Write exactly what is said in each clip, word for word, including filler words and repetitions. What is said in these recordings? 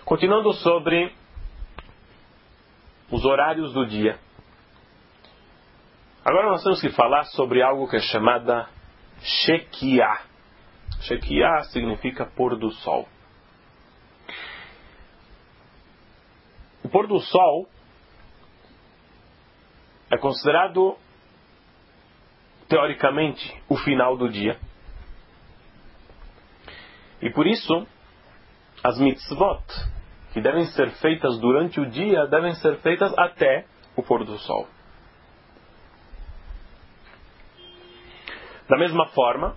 Continuando sobre os horários do dia. Agora nós temos que falar sobre algo que é chamada Shekiah. Shekiah significa pôr do sol. O pôr do sol é considerado, teoricamente, o final do dia. E por isso, as mitzvot que devem ser feitas durante o dia devem ser feitas até o pôr do sol. Da mesma forma,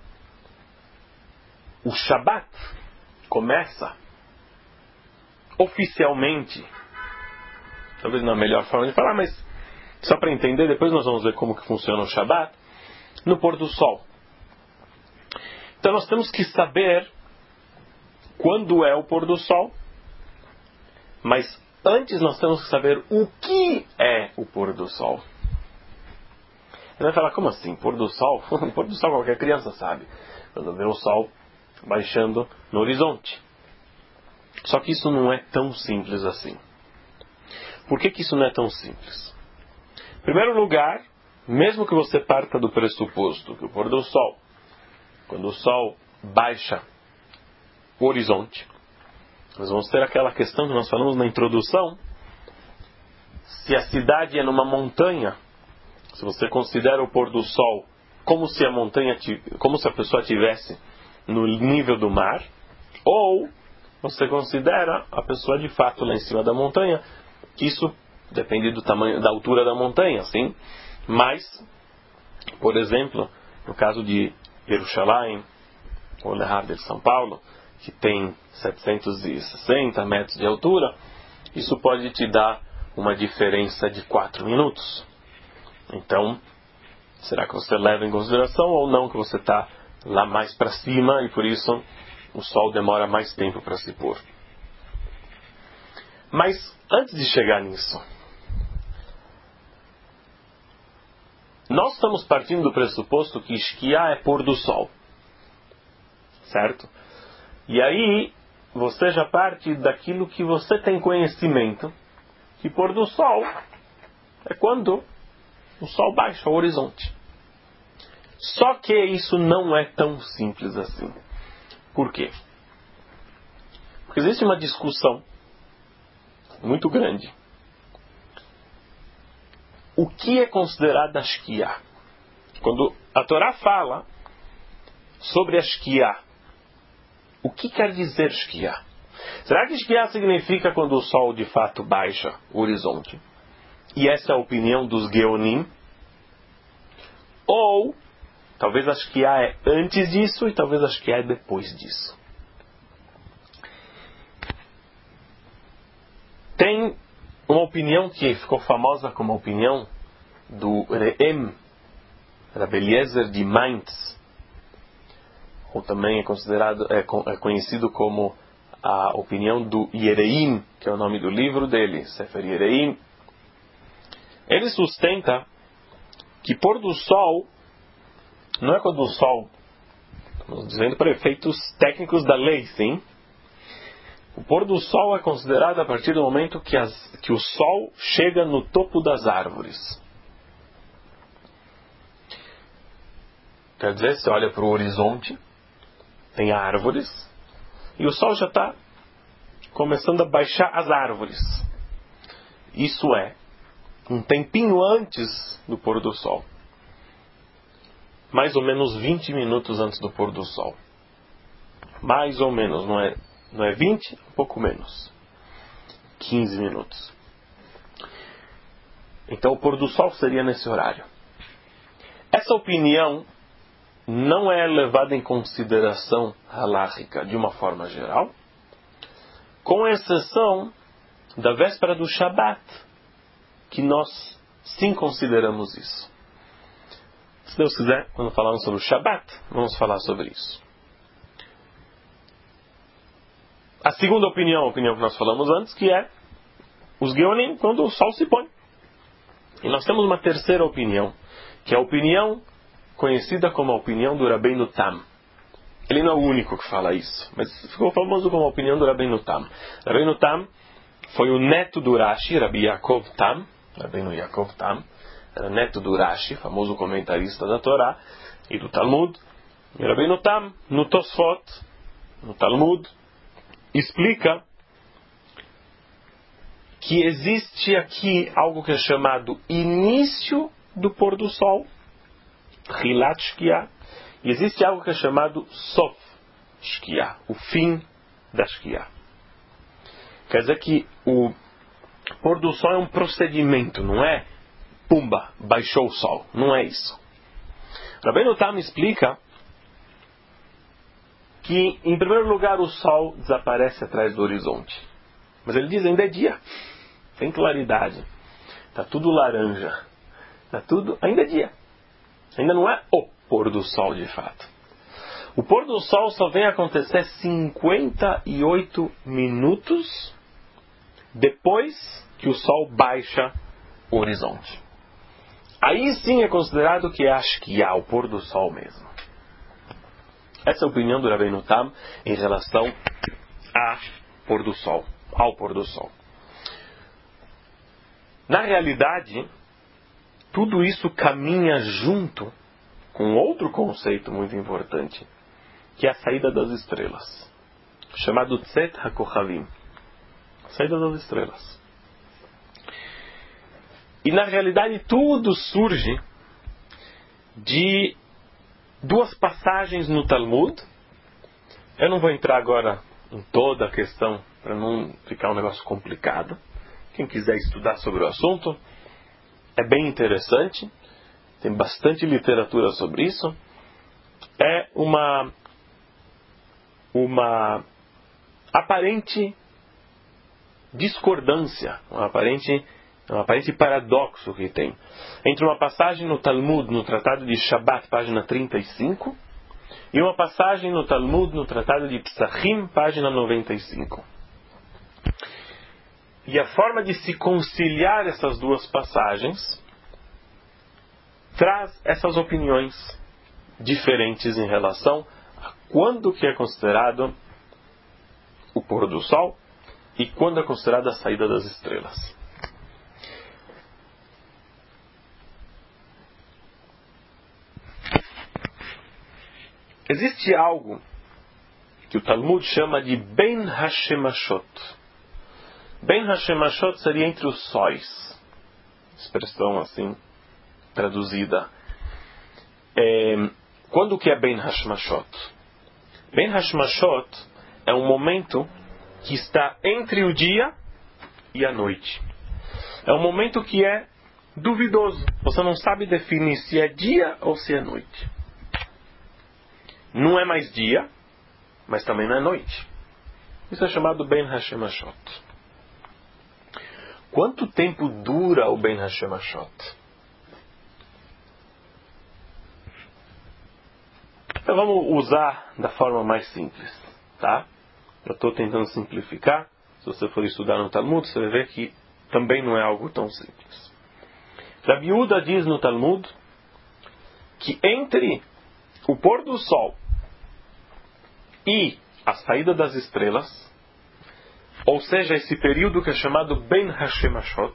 o Shabat começa oficialmente, talvez não é a melhor forma de falar, mas só para entender, depois nós vamos ver como que funciona o Shabat, no pôr do sol. Então nós temos que saber quando é o pôr do sol, mas antes nós temos que saber o que é o pôr do sol. Você vai falar, como assim? Pôr do sol? Pôr do sol qualquer criança sabe. Quando vê o sol baixando no horizonte. Só que isso não é tão simples assim. Por que que isso não é tão simples? Em primeiro lugar, mesmo que você parta do pressuposto que o pôr do sol, quando o sol baixa o horizonte, nós vamos ter aquela questão que nós falamos na introdução. Se a cidade é numa montanha, se você considera o pôr do sol como se a montanha, como se a pessoa estivesse no nível do mar, ou você considera a pessoa de fato lá em cima da montanha. Isso depende do tamanho, da altura da montanha, sim. Mas, por exemplo, no caso de Jerusalém, ou Le Havre de São Paulo, que tem setecentos e sessenta metros de altura, isso pode te dar uma diferença de quatro minutos. Então, será que você leva em consideração ou não que você está lá mais para cima e por isso o sol demora mais tempo para se pôr? Mas, antes de chegar nisso, nós estamos partindo do pressuposto que Shkiah é pôr do sol. Certo? E aí, você já parte daquilo que você tem conhecimento, que pôr do sol é quando o sol baixa o horizonte. Só que isso não é tão simples assim. Por quê? Porque existe uma discussão muito grande. O que é considerado a Shkiah? Quando a Torá fala sobre a Shkiah, o que quer dizer Shkiah? Será que Shkiah significa quando o sol de fato baixa o horizonte? E essa é a opinião dos Geonim? Ou talvez a Shkiah é antes disso e talvez a Shkiah é depois disso? Tem uma opinião que ficou famosa como a opinião do Re'em, Rabbi Eliezer de Mainz, ou também é considerado, é, é conhecido como a opinião do Yereim, que é o nome do livro dele, Sefer Yereim. Ele sustenta que pôr do sol não é quando o sol, estamos dizendo para efeitos técnicos da lei, sim. O pôr do sol é considerado a partir do momento que, as, que o sol chega no topo das árvores. Quer dizer, você olha para o horizonte, tem árvores, e o sol já está começando a baixar as árvores. Isso é um tempinho antes do pôr do sol. Mais ou menos vinte minutos antes do pôr do sol. Mais ou menos, não é, não é vinte? Um pouco menos. quinze minutos. Então o pôr do sol seria nesse horário. Essa opinião não é levada em consideração halárrica de uma forma geral, com exceção da véspera do Shabat, que nós sim consideramos isso. Se Deus quiser, quando falarmos sobre o Shabat, vamos falar sobre isso. A segunda opinião, a opinião que nós falamos antes, que é os Geonim, quando o sol se põe. E nós temos uma terceira opinião, que é a opinião conhecida como a opinião do Rabbeinu Tam. ele não é o único que fala isso, mas ficou famoso como a opinião do Rabbeinu Tam. Rabbeinu Tam foi o neto do Rashi, Rabbi Yaakov Tam, Rabbeinu Yaakov Tam, era neto do Rashi, famoso comentarista da Torá e do Talmud. E Rabbeinu Tam, no Tosfot, no Talmud, explica que existe aqui algo que é chamado início do pôr do sol, Hilat Shkia, e existe algo que é chamado Sof Shkia, o fim da Shkia. Quer dizer que o pôr do sol é um procedimento, não é pumba, baixou o sol, não é isso. Rabbeinu Tam explica que, em primeiro lugar, o sol desaparece atrás do horizonte. Mas ele diz, ainda é dia. Tem claridade. Está tudo laranja. Está tudo... Ainda é dia. Ainda não é o pôr do sol, de fato. O pôr do sol só vem acontecer cinquenta e oito minutos depois que o sol baixa o horizonte. Aí sim é considerado que é a Shkia, o pôr do sol mesmo. Essa é a opinião do Rabbeinu Tam em relação a pôr do sol, ao pôr do sol. Na realidade, tudo isso caminha junto com outro conceito muito importante, que é a saída das estrelas, chamado Tzet HaKochavim, saída das estrelas. E na realidade tudo surge de duas passagens no Talmud. Eu não vou entrar agora em toda a questão para não ficar um negócio complicado. Quem quiser estudar sobre o assunto, é bem interessante. Tem bastante literatura sobre isso. É uma, uma aparente discordância, uma aparente, um aparente paradoxo que tem entre uma passagem no Talmud, no Tratado de Shabbat, página trinta e cinco, e uma passagem no Talmud, no Tratado de Psachim, página noventa e cinco. E a forma de se conciliar essas duas passagens traz essas opiniões diferentes em relação a quando que é considerado o pôr do sol e quando é considerada a saída das estrelas. Existe algo que o Talmud chama de Ben Hashemashot. Ben Hashemashot seria entre os sóis, expressão assim traduzida. É, quando que é Ben Hashemashot? Ben Hashemashot é um momento que está entre o dia e a noite. É um momento que é duvidoso. Você não sabe definir se é dia ou se é noite. Não é mais dia, mas também não é noite. Isso é chamado Ben Hashemashot. Quanto tempo dura o Ben Hashemashot? Então vamos usar da forma mais simples, tá? Eu estou tentando simplificar. Se você for estudar no Talmud, você vai ver que também não é algo tão simples. Rabi Yehuda diz no Talmud que entre o pôr do sol e a saída das estrelas, ou seja, esse período que é chamado Ben Hashemashot,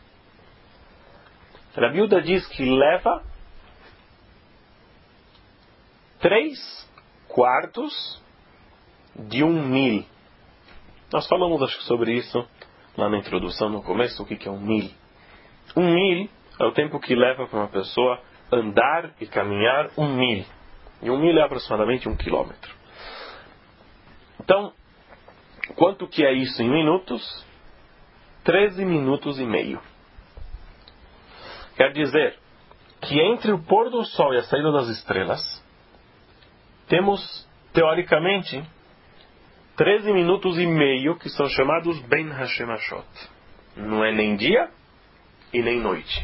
Rabi Yehuda diz que leva três quartos de um mil. Nós falamos acho que sobre isso lá na introdução, no começo, o que é um mil. Um mil é o tempo que leva para uma pessoa andar e caminhar um mil. E um mil é aproximadamente um quilômetro. Então, quanto que é isso em minutos? treze minutos e meio. Quer dizer que entre o pôr do sol e a saída das estrelas, temos, teoricamente, treze minutos e meio que são chamados Ben Hashemashot. Não é nem dia e nem noite.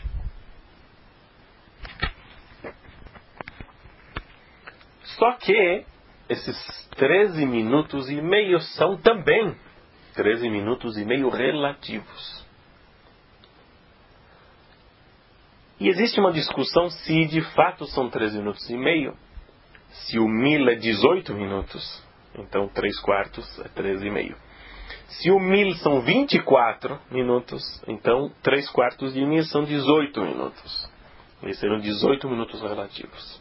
Só que esses treze minutos e meio são também treze minutos e meio relativos. E existe uma discussão se de fato são treze minutos e meio, Se o mil é dezoito minutos, então três quartos é treze e meio. Se o mil são vinte e quatro minutos, então três quartos de mil são dezoito minutos. Esses serão dezoito minutos relativos.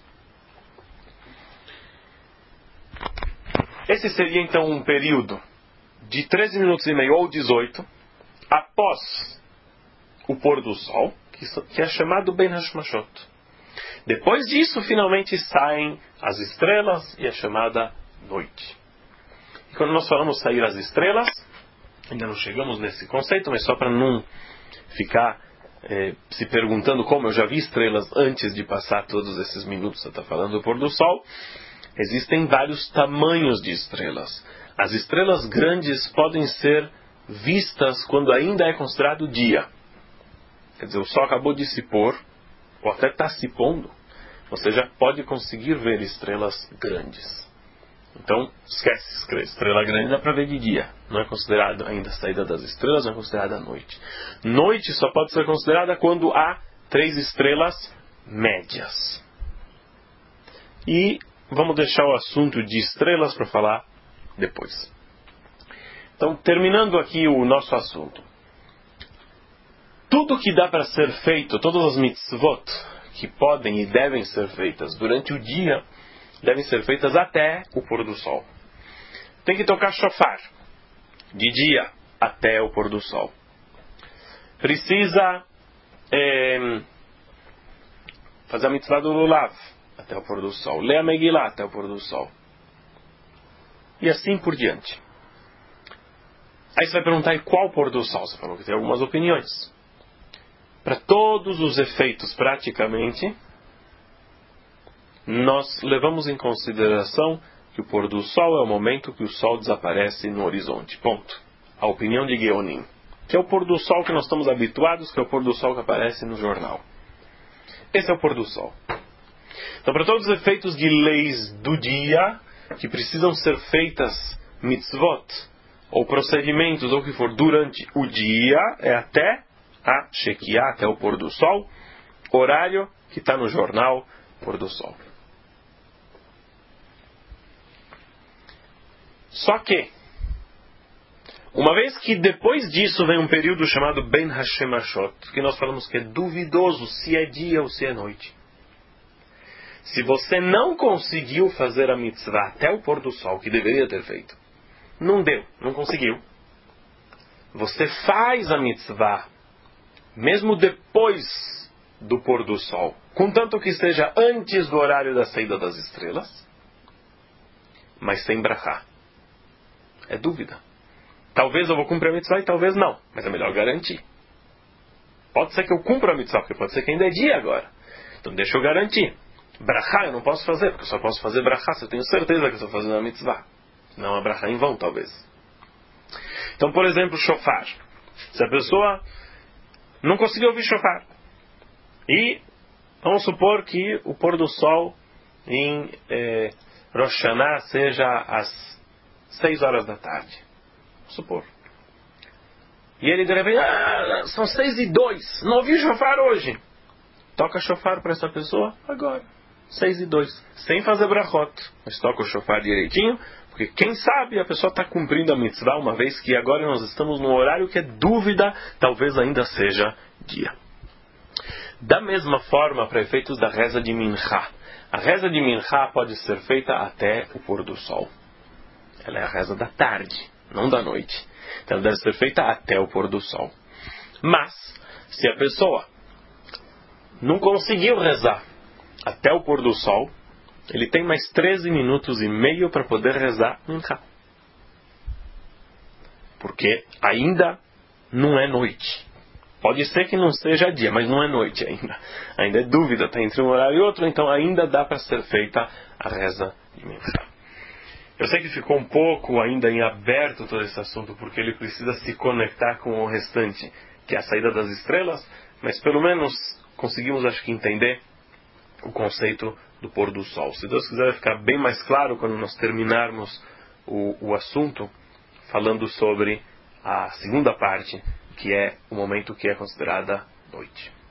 Esse seria então um período de treze minutos e meio ou dezoito após o pôr do sol, que é chamado Ben Hashmashot. Depois disso, finalmente saem as estrelas e é chamada noite. E quando nós falamos sair as estrelas, ainda não chegamos nesse conceito, mas só para não ficar eh, se perguntando como eu já vi estrelas antes de passar todos esses minutos, você está falando do pôr do sol, existem vários tamanhos de estrelas. As estrelas grandes podem ser vistas quando ainda é considerado dia. Quer dizer, o sol acabou de se pôr, ou até está se pondo, você já pode conseguir ver estrelas grandes. Então, esquece, estrela grande dá para ver de dia. Não é considerado ainda a saída das estrelas, não é considerada noite. Noite só pode ser considerada quando há três estrelas médias. E vamos deixar o assunto de estrelas para falar depois. Então, terminando aqui o nosso assunto. Tudo que dá para ser feito, todas as mitzvot que podem e devem ser feitas durante o dia, devem ser feitas até o pôr do sol. Tem que tocar shofar de dia até o pôr do sol. Precisa é, fazer a mitzvah do lulav até o pôr do sol. Ler a Megillah até o pôr do sol. E assim por diante. Aí você vai perguntar, e qual pôr do sol? Você falou que tem algumas opiniões. Para todos os efeitos, praticamente, nós levamos em consideração que o pôr do sol é o momento que o sol desaparece no horizonte. Ponto. A opinião de Geonim. Que é o pôr do sol que nós estamos habituados, que é o pôr do sol que aparece no jornal. Esse é o pôr do sol. Então, para todos os efeitos de leis do dia, que precisam ser feitas mitzvot, ou procedimentos, ou o que for, durante o dia, é até a Shekiah, até o pôr do sol, horário que está no jornal, pôr do sol. Só que, uma vez que depois disso vem um período chamado Ben Hashemashot, que nós falamos que é duvidoso se é dia ou se é noite. Se você não conseguiu fazer a mitzvah até o pôr do sol, que deveria ter feito, não deu, não conseguiu. Você faz a mitzvah, mesmo depois do pôr do sol, contanto que seja antes do horário da saída das estrelas, mas sem brachá. É dúvida. Talvez eu vou cumprir a mitzvah e talvez não, mas é melhor garantir. Pode ser que eu cumpra a mitzvah, porque pode ser que ainda é dia agora. Então deixa eu garantir. Brachá eu não posso fazer, porque eu só posso fazer brachá se eu tenho certeza que eu estou fazendo a mitzvah. Não a brachá em vão, talvez. Então, por exemplo, shofar. Se a pessoa não conseguiu ouvir shofar, e vamos supor que o pôr do sol em eh, Rosh Hashanah seja às seis horas da tarde. Vamos supor. E ele de repente, ah, são seis e dois, não ouvi shofar hoje. Toca shofar para essa pessoa agora. Seis e dois. Sem fazer brachot. Mas toca o shofar direitinho, porque quem sabe a pessoa está cumprindo a mitzvah, uma vez que agora nós estamos num horário que é dúvida, talvez ainda seja dia. Da mesma forma, para efeitos da reza de Minchá. A reza de Minchá pode ser feita até o pôr do sol. Ela é a reza da tarde, não da noite. Então ela deve ser feita até o pôr do sol. Mas, se a pessoa não conseguiu rezar até o pôr do sol, ele tem mais treze minutos e meio para poder rezar Minchá. Porque ainda não é noite. Pode ser que não seja dia, mas não é noite ainda. Ainda é dúvida, está entre um horário e outro, então ainda dá para ser feita a reza de Minchá. Eu sei que ficou um pouco ainda em aberto todo esse assunto, porque ele precisa se conectar com o restante, que é a saída das estrelas, mas pelo menos conseguimos, acho que, entender o conceito do pôr do sol. Se Deus quiser, vai ficar bem mais claro quando nós terminarmos o, o assunto, falando sobre a segunda parte, que é o momento que é considerada noite.